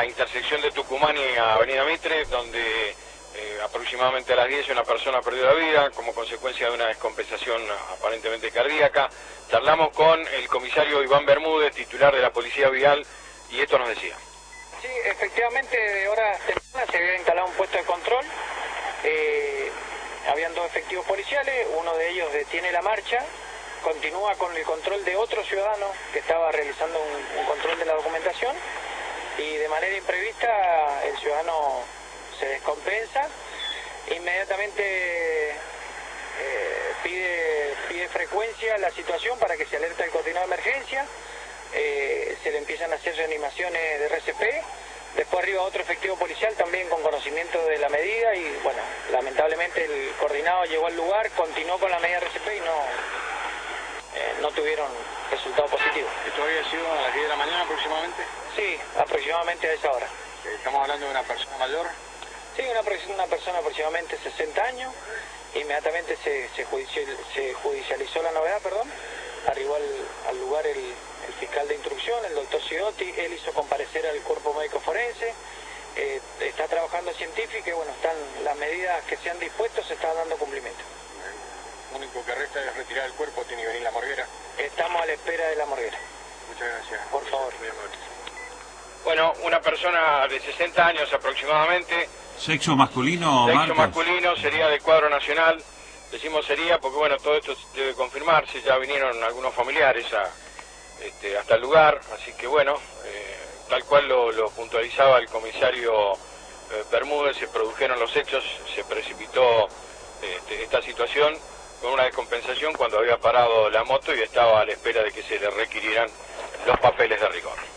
la intersección de Tucumán y Avenida Mitre, donde aproximadamente a las 10 una persona perdió la vida como consecuencia de una descompensación aparentemente cardíaca. Charlamos con el comisario Iván Bermúdez, titular de la Policía Vial, y esto nos decía. Sí, efectivamente, de horas tempranas se había instalado un puesto de control. Habían 2 efectivos policiales, uno de ellos detiene la marcha, continúa con el control de otro ciudadano que estaba realizando un control de la documentación, y de manera imprevista el ciudadano se descompensa, inmediatamente pide frecuencia a la situación para que se alerte al coordinador de emergencia. Se le empiezan a hacer reanimaciones de RCP, después arriba otro efectivo policial también con conocimiento de la medida, y bueno, lamentablemente el coordinado llegó al lugar, continuó con la medida de RCP y no tuvieron resultado positivo. ¿Esto había sido a las 10 de la mañana aproximadamente? Sí, aproximadamente a esa hora. ¿Estamos hablando de una persona mayor? Sí, una persona aproximadamente 60 años, inmediatamente se judicializó la novedad, arribó al lugar el fiscal de instrucción, el doctor Cidotti, él hizo comparecer al cuerpo médico forense, está trabajando científico y bueno, las medidas que se han dispuesto se están dando cumplimiento. Lo único que resta es retirar el cuerpo, tiene que venir la morguera. Estamos a la espera de la morguera. Muchas gracias. Por favor. Bueno, una persona de 60 años aproximadamente. ¿Sexo masculino, Sexo Marcos? masculino, sería de cuadro nacional. Decimos sería porque, bueno, todo esto debe confirmarse. Ya vinieron algunos familiares hasta el lugar. Así que, bueno, tal cual lo puntualizaba el comisario Bermúdez, se produjeron los hechos, se precipitó esta situación con una descompensación cuando había parado la moto y estaba a la espera de que se le requirieran los papeles de rigor.